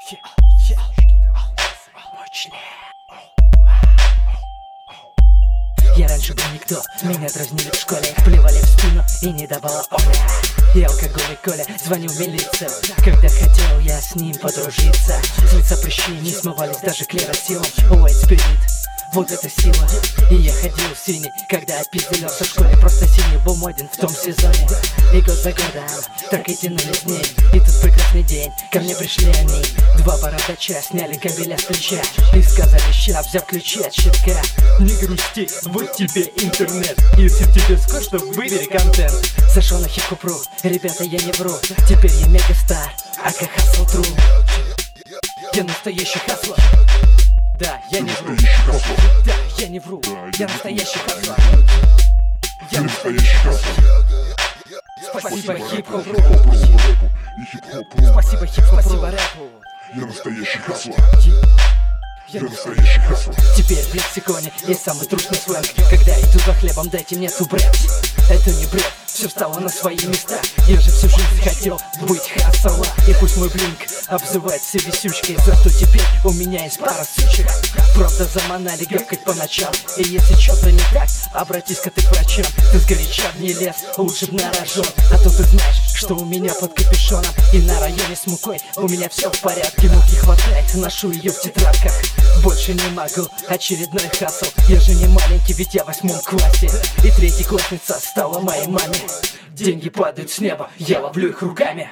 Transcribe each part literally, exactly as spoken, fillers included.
Я раньше был никто, меня дразнили в школе, плевали в спину и не давала оля. И алкоголик Коля звонил в милицию, когда хотел я с ним подружиться. С лица прыщи не смывались даже клеросилом. White Spirit, вот это сила. И я ходил в синий, когда опизделился в школе. Просто синий был моден в том сезоне. И год за годом так и тянулись дни. И тут прекрасный день, ко мне пришли они. Два бородача сняли кабеля с плеча и сказали: ща, взяв ключи от щитка. Не грусти, вот тебе интернет. Если тебе скучно, выбери контент. Зашел на хип-хопру, ребята, я не вру. Теперь я мегастар, а как хасл тру. Я настоящий хаслер. Да, я не вру. Да, я не вру. Я настоящий хаслер. Я настоящий хаслер. Спасибо хип-хопру. Спасибо хип-хопру. Спасибо рэпу. Я настоящий хаслер. Я настоящий хаслер. Теперь в лексиконе есть самый трушный сленг. Когда иду за хлебом, дайте мне субред. Это не бред, все встало на свои места. Я же всю жизнь хотел быть хасала. И пусть мой блинк обзывает все висючкой, зато теперь у меня есть пара сучек. Правда, заманали гавкать по ночам. И если что-то не так, обратись-ка ты к врачам. Ты сгоряча не лез, лучше б на рожон. А то ты знаешь, что у меня под капюшоном. И на районе с мукой у меня все в порядке. Муки хватает, ношу ее в тетрадках. Больше не могу, очередной хасл. Я же не маленький, ведь я в восьмом классе. И третьеклассница стала моей маме. Деньги падают с неба, я ловлю их руками.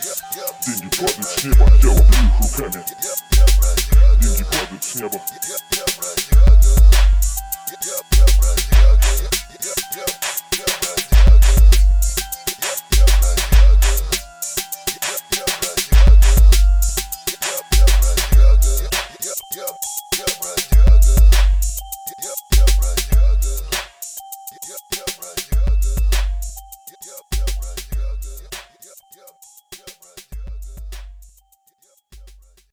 Деньги падают с неба, я ловлю их руками. Деньги падают с неба.